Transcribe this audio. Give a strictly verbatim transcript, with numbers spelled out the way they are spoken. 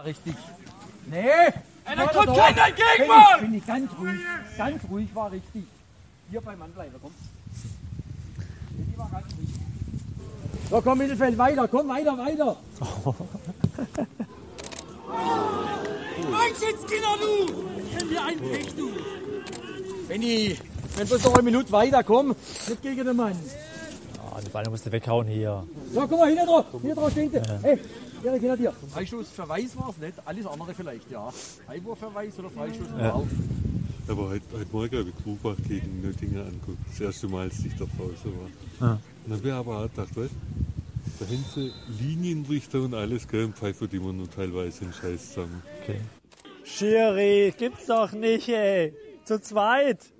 richtig. Nee! Ey, da kommt keiner entgegen, Mann! Bin ich ganz ruhig, ganz ruhig, war richtig. Hier beim Anbleiber, komm. Die war ganz ruhig. So, komm Mittelfeld, weiter, komm, weiter, weiter. Einschützkinder, du! Kenn dir einen Pech, du! Benni, wenn wir noch eine Minute weiter, komm, nicht gegen den Mann. Ah, die Beine musst du weghauen hier. So, guck mal, hinter drauf, hinter drauf steht sie. Ja. Hey, Erik, hinter dir. Freischussverweis war es nicht, alles andere vielleicht, ja. Einwurfverweis oder Freischuss, Ja. wow. Aber heute, heute Morgen habe ich Krubach gegen Nöttingen angeguckt. Das erste Mal, als ich da draußen war. Ja. Und dann habe ich aber auch gedacht, weißt, da haben sie Linienrichter und alles, gell, und pfeifen die man nur teilweise in Scheiß zusammen. Okay. Schiri, gibt's doch nicht, ey. Zu zweit.